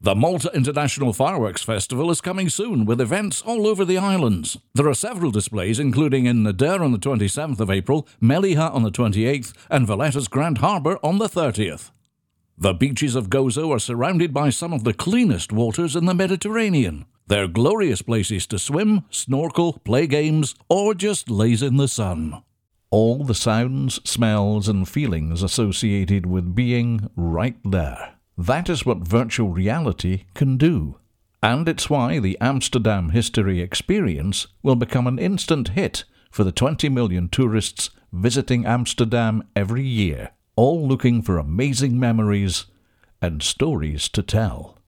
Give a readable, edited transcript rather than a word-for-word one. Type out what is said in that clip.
The Malta International Fireworks Festival is coming soon, with events all over the islands. There are several displays, including in Nader on the 27th of April, Melilla on the 28th, and Valletta's Grand Harbour on the 30th. The beaches of Gozo are surrounded by some of the cleanest waters in the Mediterranean. They're glorious places to swim, snorkel, play games, or just laze in the sun. All the sounds, smells, and feelings associated with being right there. That is what virtual reality can do. And it's why the Amsterdam History Experience will become an instant hit for the 20 million tourists visiting Amsterdam every year, all looking for amazing memories and stories to tell.